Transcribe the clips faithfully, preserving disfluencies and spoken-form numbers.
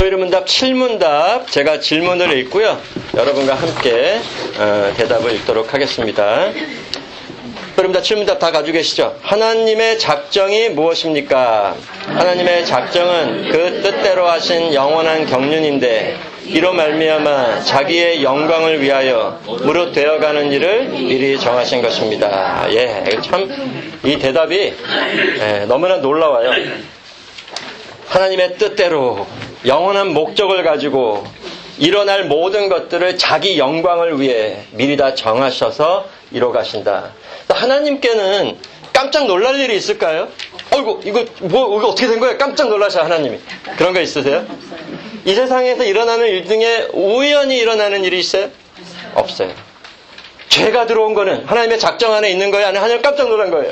토요일문답 칠 문답 제가 질문을 읽고요. 여러분과 함께 어, 대답을 읽도록 하겠습니다. 토요일문답 칠 문답 다 가지고 계시죠? 하나님의 작정이 무엇입니까? 하나님의 작정은 그 뜻대로 하신 영원한 경륜인데 이로 말미암아 자기의 영광을 위하여 무릇 되어가는 일을 미리 정하신 것입니다. 예, 참 이 대답이 예, 너무나 놀라워요. 하나님의 뜻대로 영원한 목적을 가지고 일어날 모든 것들을 자기 영광을 위해 미리 다 정하셔서 이뤄가신다. 하나님께는 깜짝 놀랄 일이 있을까요? 어이구, 이거, 뭐, 이거 어떻게 된 거예요? 깜짝 놀라셔, 하나님이. 그런 거 있으세요? 이 세상에서 일어나는 일 중에 우연히 일어나는 일이 있어요? 없어요. 죄가 들어온 거는 하나님의 작정 안에 있는 거예요? 아니면 하나님 깜짝 놀란 거예요?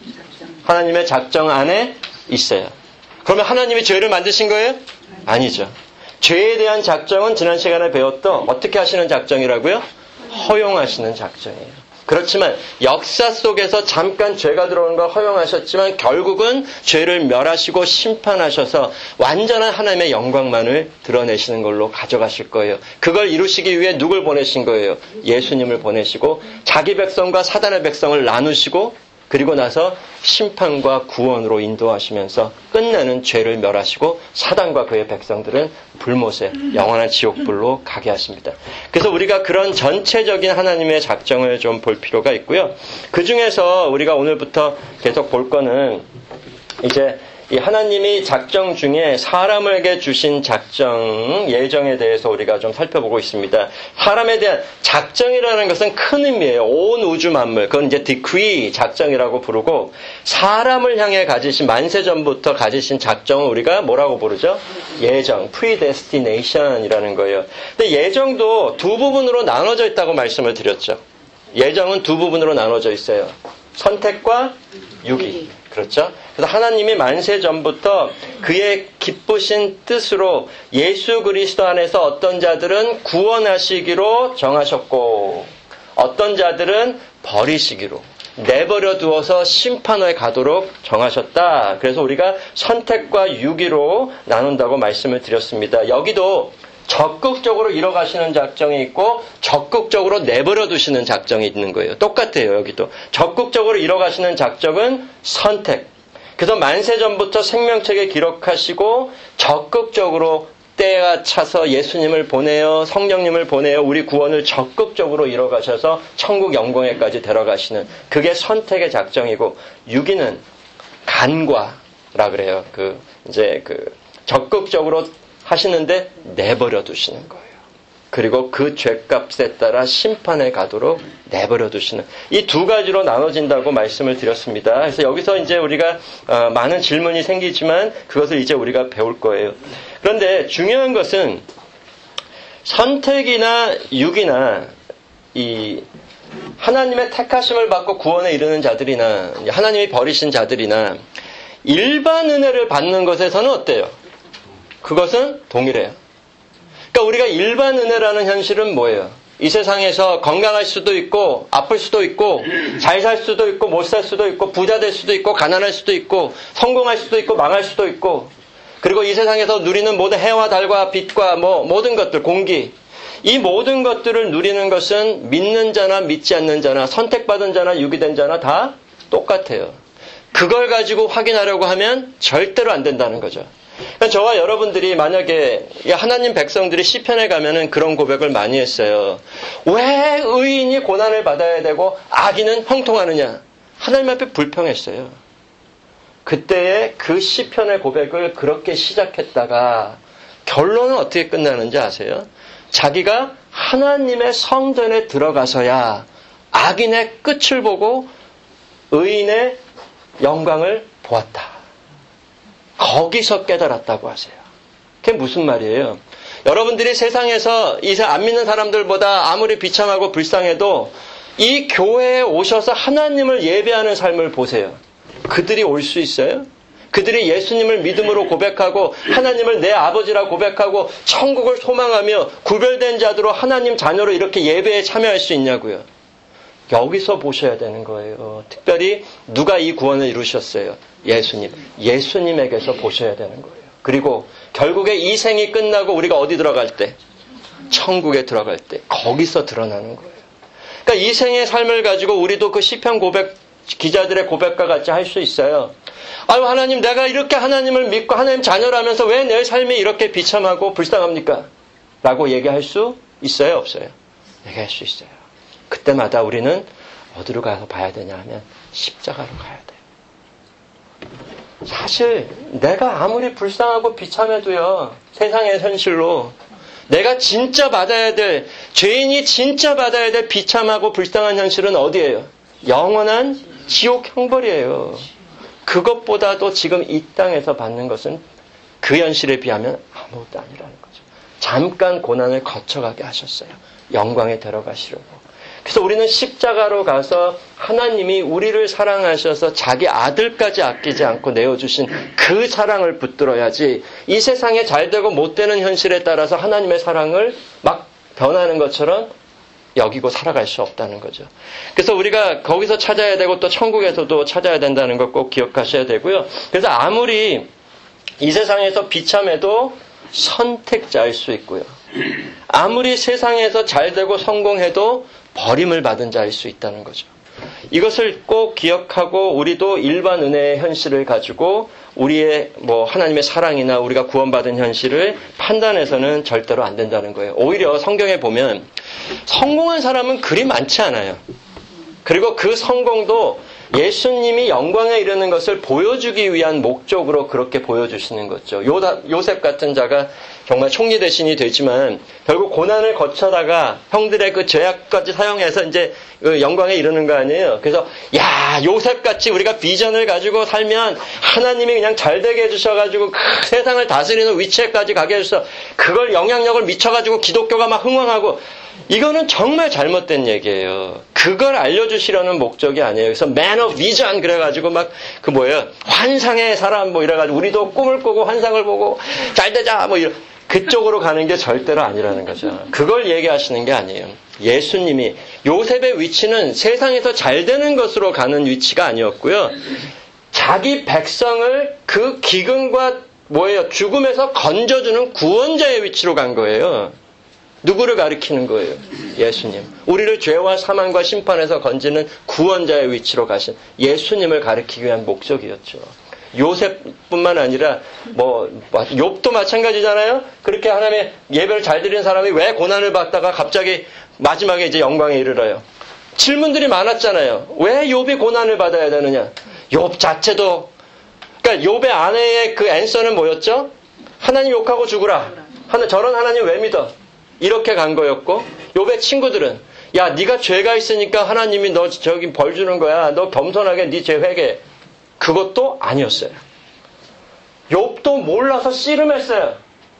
하나님의 작정 안에 있어요. 그러면 하나님이 죄를 만드신 거예요? 아니죠. 죄에 대한 작정은 지난 시간에 배웠던 어떻게 하시는 작정이라고요? 허용하시는 작정이에요. 그렇지만 역사 속에서 잠깐 죄가 들어오는 걸 허용하셨지만 결국은 죄를 멸하시고 심판하셔서 완전한 하나님의 영광만을 드러내시는 걸로 가져가실 거예요. 그걸 이루시기 위해 누굴 보내신 거예요? 예수님을 보내시고 자기 백성과 사단의 백성을 나누시고 그리고 나서 심판과 구원으로 인도하시면서 끝내는 죄를 멸하시고 사단과 그의 백성들은 불못에 영원한 지옥불로 가게 하십니다. 그래서 우리가 그런 전체적인 하나님의 작정을 좀 볼 필요가 있고요. 그 중에서 우리가 오늘부터 계속 볼 거는 이제 이 하나님이 작정 중에 사람에게 주신 작정, 예정에 대해서 우리가 좀 살펴보고 있습니다. 사람에 대한 작정이라는 것은 큰 의미예요. 온 우주 만물. 그건 이제 decree, 작정이라고 부르고, 사람을 향해 가지신, 만세전부터 가지신 작정을 우리가 뭐라고 부르죠? 예정, predestination이라는 거예요. 근데 예정도 두 부분으로 나눠져 있다고 말씀을 드렸죠. 예정은 두 부분으로 나눠져 있어요. 선택과 유기. 그렇죠? 그래서 하나님이 만세 전부터 그의 기쁘신 뜻으로 예수 그리스도 안에서 어떤 자들은 구원하시기로 정하셨고 어떤 자들은 버리시기로 내버려 두어서 심판에 가도록 정하셨다. 그래서 우리가 선택과 유기로 나눈다고 말씀을 드렸습니다. 여기도 적극적으로 이뤄가시는 작정이 있고 적극적으로 내버려 두시는 작정이 있는 거예요. 똑같아요. 여기도. 적극적으로 이뤄가시는 작정은 선택. 그래서 만세전부터 생명책에 기록하시고 적극적으로 때가 차서 예수님을 보내어 성령님을 보내어 우리 구원을 적극적으로 이뤄가셔서 천국 영광에까지 데려가시는 그게 선택의 작정이고 유기는 간과라 그래요. 그 이제 그 적극적으로 하시는데 내버려 두시는 거예요. 그리고 그 죄값에 따라 심판에 가도록 내버려 두시는 이 두 가지로 나눠진다고 말씀을 드렸습니다. 그래서 여기서 이제 우리가 어, 많은 질문이 생기지만 그것을 이제 우리가 배울 거예요. 그런데 중요한 것은 선택이나 유기나 이 하나님의 택하심을 받고 구원에 이르는 자들이나 하나님이 버리신 자들이나 일반 은혜를 받는 것에서는 어때요? 그것은 동일해요. 그러니까 우리가 일반 은혜라는 현실은 뭐예요? 이 세상에서 건강할 수도 있고 아플 수도 있고 잘 살 수도 있고 못 살 수도 있고 부자 될 수도 있고 가난할 수도 있고 성공할 수도 있고 망할 수도 있고 그리고 이 세상에서 누리는 모든 해와 달과 빛과 뭐 모든 것들 공기 이 모든 것들을 누리는 것은 믿는 자나 믿지 않는 자나 선택받은 자나 유기된 자나 다 똑같아요. 그걸 가지고 확인하려고 하면 절대로 안 된다는 거죠. 그러니까 저와 여러분들이 만약에 하나님 백성들이 시편에 가면은 그런 고백을 많이 했어요. 왜 의인이 고난을 받아야 되고 악인은 형통하느냐? 하나님 앞에 불평했어요. 그때의 그 시편의 고백을 그렇게 시작했다가 결론은 어떻게 끝나는지 아세요? 자기가 하나님의 성전에 들어가서야 악인의 끝을 보고 의인의 영광을 보았다. 거기서 깨달았다고 하세요. 그게 무슨 말이에요? 여러분들이 세상에서 이 안 믿는 사람들보다 아무리 비참하고 불쌍해도 이 교회에 오셔서 하나님을 예배하는 삶을 보세요. 그들이 올 수 있어요? 그들이 예수님을 믿음으로 고백하고 하나님을 내 아버지라 고백하고 천국을 소망하며 구별된 자들로 하나님 자녀로 이렇게 예배에 참여할 수 있냐고요. 여기서 보셔야 되는 거예요. 특별히 누가 이 구원을 이루셨어요? 예수님. 예수님에게서 보셔야 되는 거예요. 그리고 결국에 이 생이 끝나고 우리가 어디 들어갈 때? 천국에 들어갈 때. 거기서 드러나는 거예요. 그러니까 이 생의 삶을 가지고 우리도 그 시편 고백, 기자들의 고백과 같이 할 수 있어요. 아유, 하나님, 내가 이렇게 하나님을 믿고 하나님 자녀라면서 왜 내 삶이 이렇게 비참하고 불쌍합니까? 라고 얘기할 수 있어요, 없어요? 얘기할 수 있어요. 그때마다 우리는 어디로 가서 봐야 되냐 하면 십자가로 가야 돼요. 사실 내가 아무리 불쌍하고 비참해도요, 세상의 현실로 내가 진짜 받아야 될, 죄인이 진짜 받아야 될 비참하고 불쌍한 현실은 어디예요? 영원한 지옥 형벌이에요. 그것보다도 지금 이 땅에서 받는 것은 그 현실에 비하면 아무것도 아니라는 거죠. 잠깐 고난을 거쳐가게 하셨어요. 영광에 들어가시려고. 그래서 우리는 십자가로 가서 하나님이 우리를 사랑하셔서 자기 아들까지 아끼지 않고 내어주신 그 사랑을 붙들어야지 이 세상에 잘되고 못되는 현실에 따라서 하나님의 사랑을 막 변하는 것처럼 여기고 살아갈 수 없다는 거죠. 그래서 우리가 거기서 찾아야 되고 또 천국에서도 찾아야 된다는 걸 꼭 기억하셔야 되고요. 그래서 아무리 이 세상에서 비참해도 선택자일 수 있고요. 아무리 세상에서 잘되고 성공해도 버림을 받은 자일 수 있다는 거죠. 이것을 꼭 기억하고 우리도 일반 은혜의 현실을 가지고 우리의 뭐 하나님의 사랑이나 우리가 구원받은 현실을 판단해서는 절대로 안 된다는 거예요. 오히려 성경에 보면 성공한 사람은 그리 많지 않아요. 그리고 그 성공도 예수님이 영광에 이르는 것을 보여주기 위한 목적으로 그렇게 보여주시는 거죠. 요다, 요셉 같은 자가 정말 총리 대신이 되지만 결국 고난을 거쳐다가 형들의 그 죄악까지 사용해서 이제 영광에 이르는 거 아니에요. 그래서 야, 요셉같이 우리가 비전을 가지고 살면 하나님이 그냥 잘되게 해주셔가지고 그 세상을 다스리는 위치에까지 가게 해주셔서 그걸 영향력을 미쳐가지고 기독교가 막 흥왕하고, 이거는 정말 잘못된 얘기예요. 그걸 알려주시려는 목적이 아니에요. 그래서 man of vision 그래가지고 막 그 뭐예요, 환상의 사람 뭐 이래가지고 우리도 꿈을 꾸고 환상을 보고 잘되자 뭐 이런, 그쪽으로 가는 게 절대로 아니라는 거죠. 그걸 얘기하시는 게 아니에요. 예수님이 요셉의 위치는 세상에서 잘되는 것으로 가는 위치가 아니었고요. 자기 백성을 그 기근과 뭐예요, 죽음에서 건져주는 구원자의 위치로 간 거예요. 누구를 가리키는 거예요? 예수님. 우리를 죄와 사망과 심판에서 건지는 구원자의 위치로 가신 예수님을 가리키기 위한 목적이었죠. 요셉뿐만 아니라 뭐 욥도 마찬가지잖아요. 그렇게 하나님의 예배를 잘 드리는 사람이 왜 고난을 받다가 갑자기 마지막에 이제 영광에 이르러요? 질문들이 많았잖아요. 왜 욥이 고난을 받아야 되느냐? 욥 자체도, 그러니까 욥의 아내의 그 앤서는 뭐였죠? 하나님 욕하고 죽으라. 하나 저런 하나님 왜 믿어? 이렇게 간 거였고, 욥의 친구들은 야, 네가 죄가 있으니까 하나님이 너 저기 벌 주는 거야. 너 겸손하게 네 죄 회개. 그것도 아니었어요. 욥도 몰라서 씨름했어요.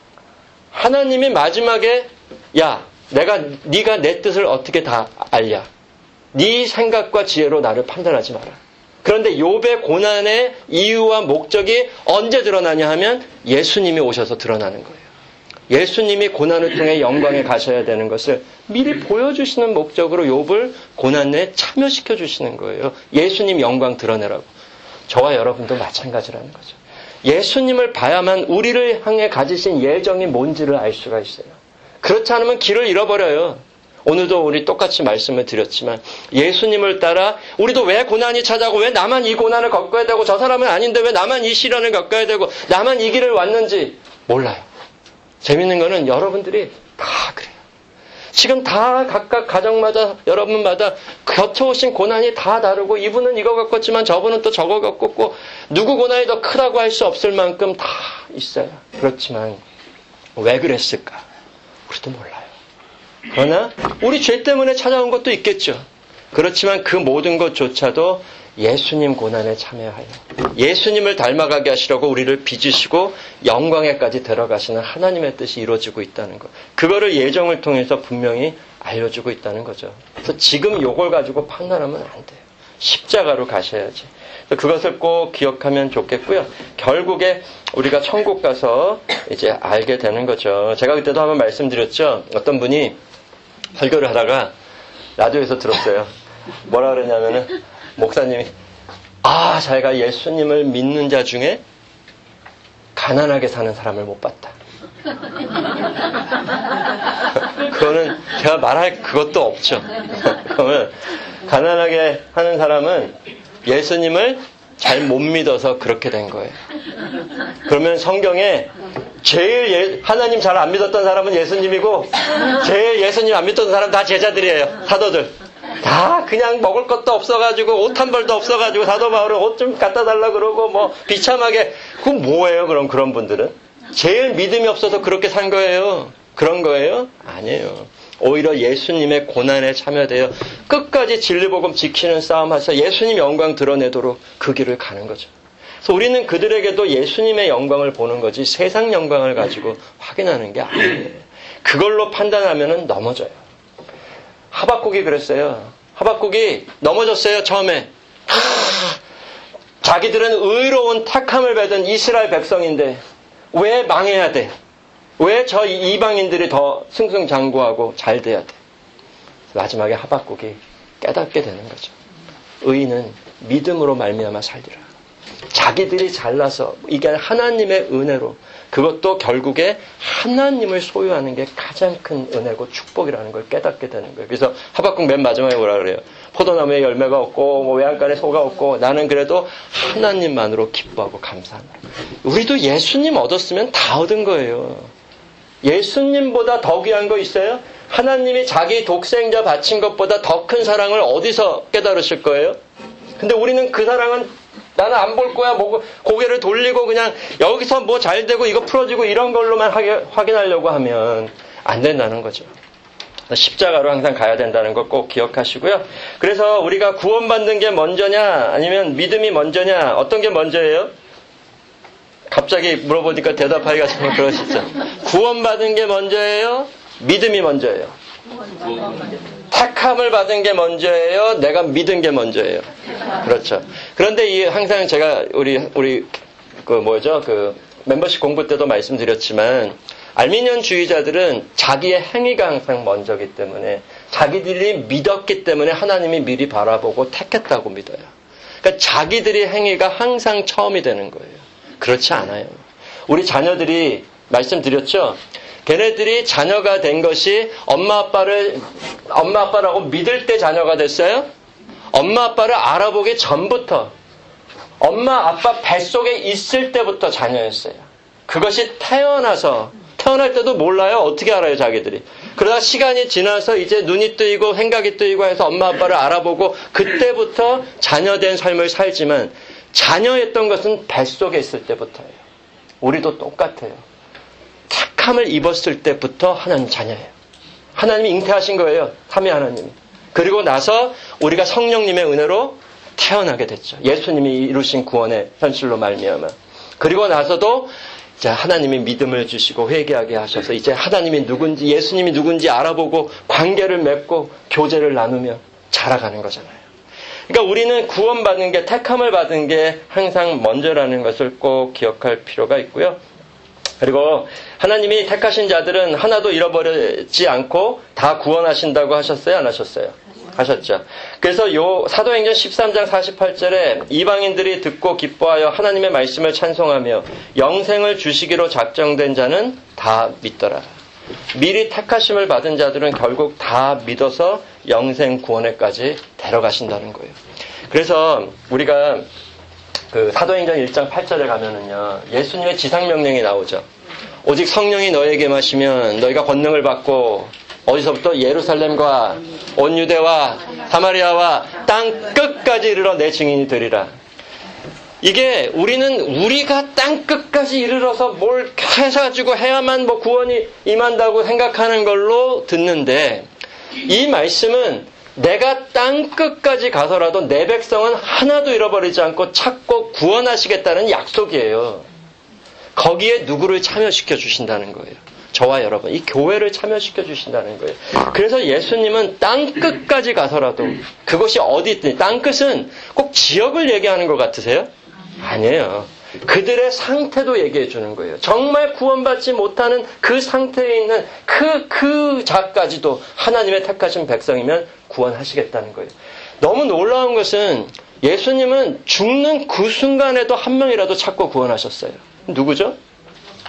하나님이 마지막에 야, 내가 네가 내 뜻을 어떻게 다 알냐? 네 생각과 지혜로 나를 판단하지 마라. 그런데 욥의 고난의 이유와 목적이 언제 드러나냐 하면 예수님이 오셔서 드러나는 거예요. 예수님이 고난을 통해 영광에 가셔야 되는 것을 미리 보여주시는 목적으로 욥을 고난에 참여시켜 주시는 거예요. 예수님 영광 드러내라고. 저와 여러분도 마찬가지라는 거죠. 예수님을 봐야만 우리를 향해 가지신 예정이 뭔지를 알 수가 있어요. 그렇지 않으면 길을 잃어버려요. 오늘도 우리 똑같이 말씀을 드렸지만 예수님을 따라 우리도 왜 고난이 찾아오고 왜 나만 이 고난을 겪어야 되고 저 사람은 아닌데 왜 나만 이 시련을 겪어야 되고 나만 이 길을 왔는지 몰라요. 재밌는 거는 여러분들이 다 그래요. 지금 다 각각 가정마다 여러분마다 겪어오신 고난이 다 다르고 이분은 이거 겪었지만 저분은 또 저거 겪었고 누구 고난이 더 크다고 할 수 없을 만큼 다 있어요. 그렇지만 왜 그랬을까? 우리도 몰라요. 그러나 우리 죄 때문에 찾아온 것도 있겠죠. 그렇지만 그 모든 것조차도 예수님 고난에 참여하여 예수님을 닮아가게 하시려고 우리를 빚으시고 영광에까지 들어가시는 하나님의 뜻이 이루어지고 있다는 것. 그거를 예정을 통해서 분명히 알려주고 있다는 거죠. 그래서 지금 요걸 가지고 판단하면 안 돼요. 십자가로 가셔야지. 그것을 꼭 기억하면 좋겠고요. 결국에 우리가 천국 가서 이제 알게 되는 거죠. 제가 그때도 한번 말씀드렸죠. 어떤 분이 설교를 하다가 라디오에서 들었어요. 뭐라 그러냐면은 목사님이 아, 자기가 예수님을 믿는 자 중에 가난하게 사는 사람을 못 봤다. 그거는 제가 말할 그것도 없죠. 그러면 가난하게 하는 사람은 예수님을 잘 못 믿어서 그렇게 된 거예요. 그러면 성경에 제일 예, 하나님 잘 안 믿었던 사람은 예수님이고 제일 예수님 안 믿었던 사람 다 제자들이에요. 사도들. 다 그냥 먹을 것도 없어가지고 옷 한 벌도 없어가지고 사도 바울은 옷 좀 갖다 달라 그러고 뭐 비참하게. 그건 뭐예요? 그럼 그런 분들은? 제일 믿음이 없어서 그렇게 산 거예요. 그런 거예요? 아니에요. 오히려 예수님의 고난에 참여되어 끝까지 진리복음 지키는 싸움하면서 예수님 영광 드러내도록 그 길을 가는 거죠. 그래서 우리는 그들에게도 예수님의 영광을 보는 거지 세상 영광을 가지고 확인하는 게 아니에요. 그걸로 판단하면 넘어져요. 하박국이 그랬어요. 하박국이 넘어졌어요. 처음에. 자기들은 의로운 택함을 받은 이스라엘 백성인데 왜 망해야 돼? 왜 저 이방인들이 더 승승장구하고 잘 돼야 돼? 마지막에 하박국이 깨닫게 되는 거죠. 의인은 믿음으로 말미암아 살리라. 자기들이 잘나서 이게 하나님의 은혜로 그것도 결국에 하나님을 소유하는 게 가장 큰 은혜고 축복이라는 걸 깨닫게 되는 거예요. 그래서 하박국 맨 마지막에 뭐라 그래요? 포도나무에 열매가 없고 뭐 외양간에 소가 없고 나는 그래도 하나님만으로 기뻐하고 감사한다. 우리도 예수님 얻었으면 다 얻은 거예요. 예수님보다 더 귀한 거 있어요? 하나님이 자기 독생자 바친 것보다 더 큰 사랑을 어디서 깨달으실 거예요? 근데 우리는 그 사랑은 나는 안 볼 거야. 뭐 고개를 돌리고 그냥 여기서 뭐 잘 되고 이거 풀어지고 이런 걸로만 확인하려고 하면 안 된다는 거죠. 십자가로 항상 가야 된다는 걸 꼭 기억하시고요. 그래서 우리가 구원받는 게 먼저냐 아니면 믿음이 먼저냐 어떤 게 먼저예요? 갑자기 물어보니까 대답하기가 좀 그러시죠. 구원받은 게 먼저예요? 믿음이 먼저예요? 택함을 받은 게 먼저예요? 내가 믿은 게 먼저예요? 그렇죠. 그런데 이 항상 제가 우리 우리 그 뭐죠? 그 멤버십 공부 때도 말씀드렸지만 알미니언주의자들은 자기의 행위가 항상 먼저기 때문에 자기들이 믿었기 때문에 하나님이 미리 바라보고 택했다고 믿어요. 그러니까 자기들의 행위가 항상 처음이 되는 거예요. 그렇지 않아요. 우리 자녀들이 말씀드렸죠? 걔네들이 자녀가 된 것이 엄마 아빠를 엄마 아빠라고 믿을 때 자녀가 됐어요? 엄마 아빠를 알아보기 전부터 엄마 아빠 뱃속에 있을 때부터 자녀였어요. 그것이 태어나서 태어날 때도 몰라요. 어떻게 알아요 자기들이. 그러다 시간이 지나서 이제 눈이 뜨이고 생각이 뜨이고 해서 엄마 아빠를 알아보고 그때부터 자녀된 삶을 살지만 자녀였던 것은 뱃속에 있을 때부터예요. 우리도 똑같아요. 택함을 입었을 때부터 하나님 자녀예요. 하나님이 잉태하신 거예요. 삼위 하나님이. 그리고 나서 우리가 성령님의 은혜로 태어나게 됐죠. 예수님이 이루신 구원의 현실로 말미암아. 그리고 나서도 이제 하나님이 믿음을 주시고 회개하게 하셔서 이제 하나님이 누군지 예수님이 누군지 알아보고 관계를 맺고 교제를 나누며 자라가는 거잖아요. 그러니까 우리는 구원받는 게 택함을 받은 게 항상 먼저라는 것을 꼭 기억할 필요가 있고요. 그리고 하나님이 택하신 자들은 하나도 잃어버리지 않고 다 구원하신다고 하셨어요? 안 하셨어요? 하셨죠. 그래서 요 사도행전 십삼 장 사십팔 절에 이방인들이 듣고 기뻐하여 하나님의 말씀을 찬송하며 영생을 주시기로 작정된 자는 다 믿더라. 미리 택하심을 받은 자들은 결국 다 믿어서 영생 구원에까지 데려가신다는 거예요. 그래서 우리가 그 사도행전 일 장 팔 절에 가면은요, 예수님의 지상명령이 나오죠. 오직 성령이 너에게 마시면 너희가 권능을 받고 어디서부터 예루살렘과 온 유대와 사마리아와 땅 끝까지 이르러 내 증인이 되리라. 이게 우리는 우리가 땅 끝까지 이르러서 뭘 해가지고 해야만 뭐 구원이 임한다고 생각하는 걸로 듣는데 이 말씀은 내가 땅 끝까지 가서라도 내 백성은 하나도 잃어버리지 않고 찾고 구원하시겠다는 약속이에요. 거기에 누구를 참여시켜 주신다는 거예요. 저와 여러분, 이 교회를 참여시켜 주신다는 거예요. 그래서 예수님은 땅 끝까지 가서라도 그것이 어디 있든 땅 끝은 꼭 지역을 얘기하는 것 같으세요? 아니에요. 그들의 상태도 얘기해 주는 거예요. 정말 구원받지 못하는 그 상태에 있는 그, 그 자까지도 하나님의 택하신 백성이면 구원하시겠다는 거예요. 너무 놀라운 것은 예수님은 죽는 그 순간에도 한 명이라도 찾고 구원하셨어요. 누구죠?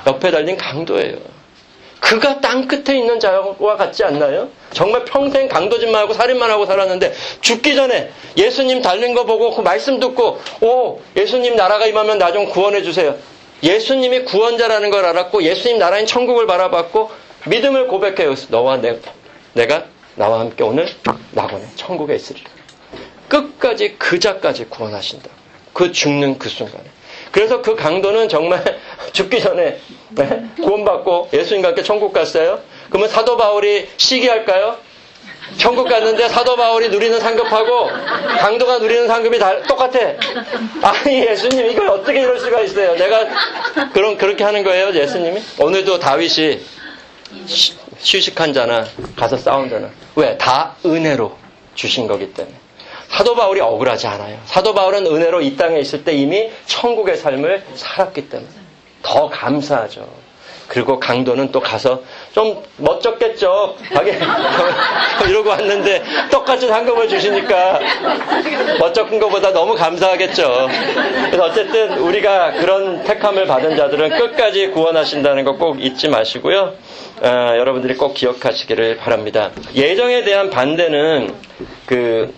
옆에 달린 강도예요. 그가 땅 끝에 있는 자와 같지 않나요? 정말 평생 강도짓만 하고 살인만 하고 살았는데 죽기 전에 예수님 달린 거 보고 그 말씀 듣고 오 예수님 나라가 임하면 나 좀 구원해 주세요. 예수님이 구원자라는 걸 알았고 예수님 나라인 천국을 바라봤고 믿음을 고백해요. 너와 내, 내가 나와 함께 오늘 낙원에 천국에 있으리라. 끝까지 그 자까지 구원하신다. 그 죽는 그 순간에. 그래서 그 강도는 정말 죽기 전에 네? 구원받고 예수님과 함께 천국 갔어요. 그러면 사도 바울이 시기할까요? 천국 갔는데 사도 바울이 누리는 상급하고 강도가 누리는 상급이 다 똑같아. 아니 예수님 이걸 어떻게 이럴 수가 있어요. 내가 그런 그렇게 하는 거예요 예수님이. 오늘도 다윗이 쉬, 휴식한 자나 가서 싸운 자나 왜? 다 은혜로 주신 거기 때문에. 사도 바울이 억울하지 않아요. 사도 바울은 은혜로 이 땅에 있을 때 이미 천국의 삶을 살았기 때문에 더 감사하죠. 그리고 강도는 또 가서 좀 멋졌겠죠. 가게 이러고 왔는데 똑같은 상급을 주시니까 멋쩍은 것보다 너무 감사하겠죠. 그래서 어쨌든 우리가 그런 택함을 받은 자들은 끝까지 구원하신다는 거 꼭 잊지 마시고요. 아, 여러분들이 꼭 기억하시기를 바랍니다. 예정에 대한 반대는 그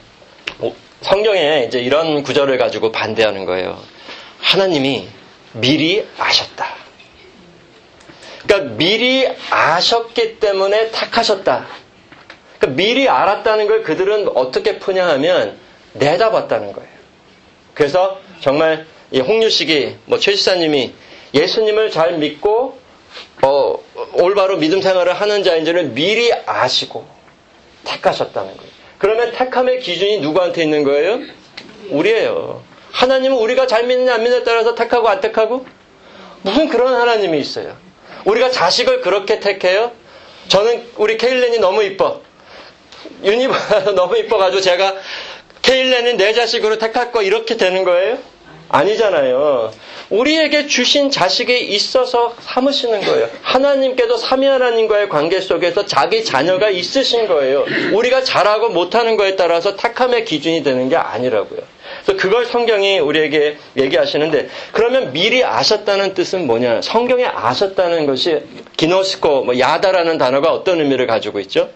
성경에 이제 이런 구절을 가지고 반대하는 거예요. 하나님이 미리 아셨다. 그러니까 미리 아셨기 때문에 택하셨다. 그러니까 미리 알았다는 걸 그들은 어떻게 푸냐 하면 내다봤다는 거예요. 그래서 정말 이 홍유식이 뭐 최지사님이 예수님을 잘 믿고 어, 올바로 믿음 생활을 하는 자인지를 미리 아시고 택하셨다는 거예요. 그러면 택함의 기준이 누구한테 있는 거예요? 우리예요. 하나님은 우리가 잘 믿느냐 안 믿느냐에 따라서 택하고 안 택하고? 무슨 그런 하나님이 있어요. 우리가 자식을 그렇게 택해요? 저는 우리 케일렌이 너무 이뻐. 유니버가 너무 이뻐가지고 제가 케일렌은 내 자식으로 택할 거 이렇게 되는 거예요? 아니잖아요. 우리에게 주신 자식이 있어서 삼으시는 거예요. 하나님께도 삼위 하나님과의 관계 속에서 자기 자녀가 있으신 거예요. 우리가 잘하고 못하는 거에 따라서 택함의 기준이 되는 게 아니라고요. 그래서 그걸 성경이 우리에게 얘기하시는데 그러면 미리 아셨다는 뜻은 뭐냐? 성경에 아셨다는 것이 기노스코, 뭐 야다라는 단어가 어떤 의미를 가지고 있죠?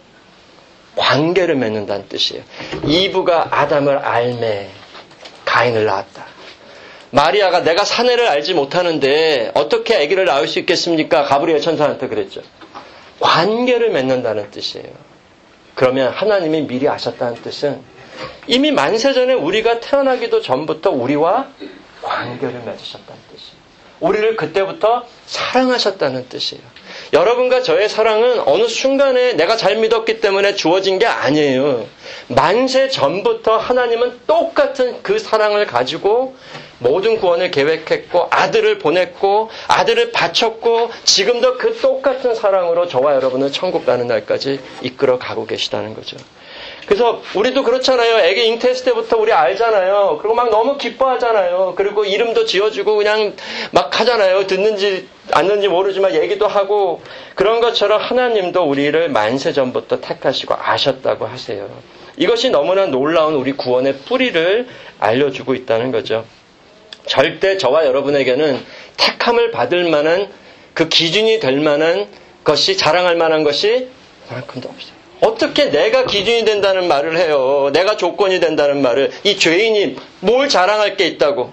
관계를 맺는다는 뜻이에요. 이브가 아담을 알매 가인을 낳았다. 마리아가 내가 사내를 알지 못하는데 어떻게 아기를 낳을 수 있겠습니까? 가브리엘 천사한테 그랬죠. 관계를 맺는다는 뜻이에요. 그러면 하나님이 미리 아셨다는 뜻은 이미 만세전에 우리가 태어나기도 전부터 우리와 관계를 맺으셨다는 뜻이에요. 우리를 그때부터 사랑하셨다는 뜻이에요. 여러분과 저의 사랑은 어느 순간에 내가 잘 믿었기 때문에 주어진 게 아니에요. 만세 전부터 하나님은 똑같은 그 사랑을 가지고 모든 구원을 계획했고 아들을 보냈고 아들을 바쳤고 지금도 그 똑같은 사랑으로 저와 여러분을 천국 가는 날까지 이끌어 가고 계시다는 거죠. 그래서 우리도 그렇잖아요. 애기 잉태했을 때부터 우리 알잖아요. 그리고 막 너무 기뻐하잖아요. 그리고 이름도 지어주고 그냥 막 하잖아요. 듣는지 않는지 모르지만 얘기도 하고 그런 것처럼 하나님도 우리를 만세 전부터 택하시고 아셨다고 하세요. 이것이 너무나 놀라운 우리 구원의 뿌리를 알려주고 있다는 거죠. 절대 저와 여러분에게는 택함을 받을 만한 그 기준이 될 만한 것이 자랑할 만한 것이 그만큼도 없어요. 어떻게 내가 기준이 된다는 말을 해요. 내가 조건이 된다는 말을. 이 죄인이 뭘 자랑할 게 있다고.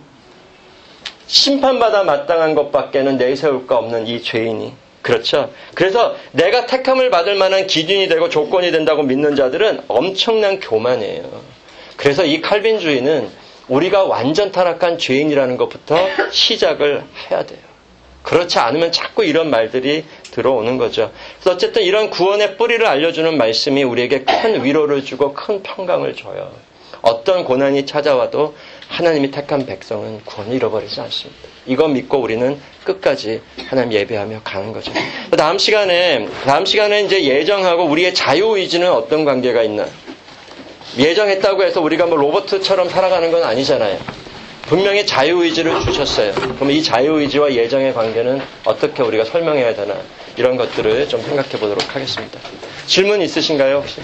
심판받아 마땅한 것밖에는 내세울 거 없는 이 죄인이. 그렇죠. 그래서 내가 택함을 받을 만한 기준이 되고 조건이 된다고 믿는 자들은 엄청난 교만이에요. 그래서 이 칼빈주의는 우리가 완전 타락한 죄인이라는 것부터 시작을 해야 돼요. 그렇지 않으면 자꾸 이런 말들이 들어오는 거죠. 그래서 어쨌든 이런 구원의 뿌리를 알려주는 말씀이 우리에게 큰 위로를 주고 큰 평강을 줘요. 어떤 고난이 찾아와도 하나님이 택한 백성은 구원을 잃어버리지 않습니다. 이거 믿고 우리는 끝까지 하나님 예배하며 가는 거죠. 다음 시간에, 다음 시간에 이제 예정하고 우리의 자유의지는 어떤 관계가 있나? 예정했다고 해서 우리가 뭐 로봇처럼 살아가는 건 아니잖아요. 분명히 자유의지를 주셨어요. 그럼 이 자유의지와 예정의 관계는 어떻게 우리가 설명해야 되나? 이런 것들을 좀 생각해 보도록 하겠습니다. 질문 있으신가요, 혹시?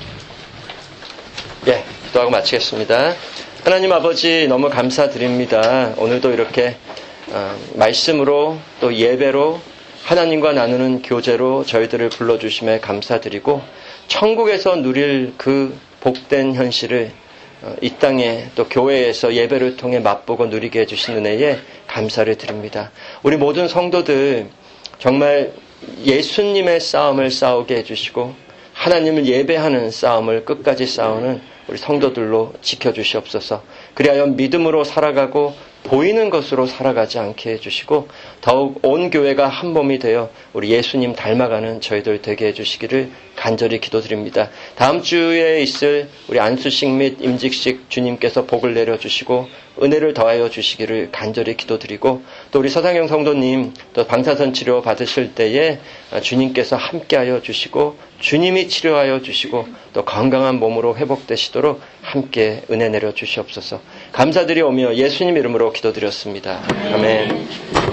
예, 기도하고 마치겠습니다. 하나님 아버지 너무 감사드립니다. 오늘도 이렇게 어, 말씀으로 또 예배로 하나님과 나누는 교제로 저희들을 불러주심에 감사드리고 천국에서 누릴 그 복된 현실을 이 땅에 또 교회에서 예배를 통해 맛보고 누리게 해주신 은혜에 감사를 드립니다. 우리 모든 성도들 정말 예수님의 싸움을 싸우게 해주시고 하나님을 예배하는 싸움을 끝까지 싸우는 우리 성도들로 지켜주시옵소서. 그리하여 믿음으로 살아가고 보이는 것으로 살아가지 않게 해주시고 더욱 온 교회가 한 몸이 되어 우리 예수님 닮아가는 저희들 되게 해주시기를 간절히 기도드립니다. 다음 주에 있을 우리 안수식 및 임직식 주님께서 복을 내려주시고 은혜를 더하여 주시기를 간절히 기도드리고 또 우리 서상영 성도님 또 방사선 치료 받으실 때에 주님께서 함께하여 주시고 주님이 치료하여 주시고 또 건강한 몸으로 회복되시도록 함께 은혜 내려 주시옵소서. 감사드리오며 예수님 이름으로 기도드렸습니다. 아멘.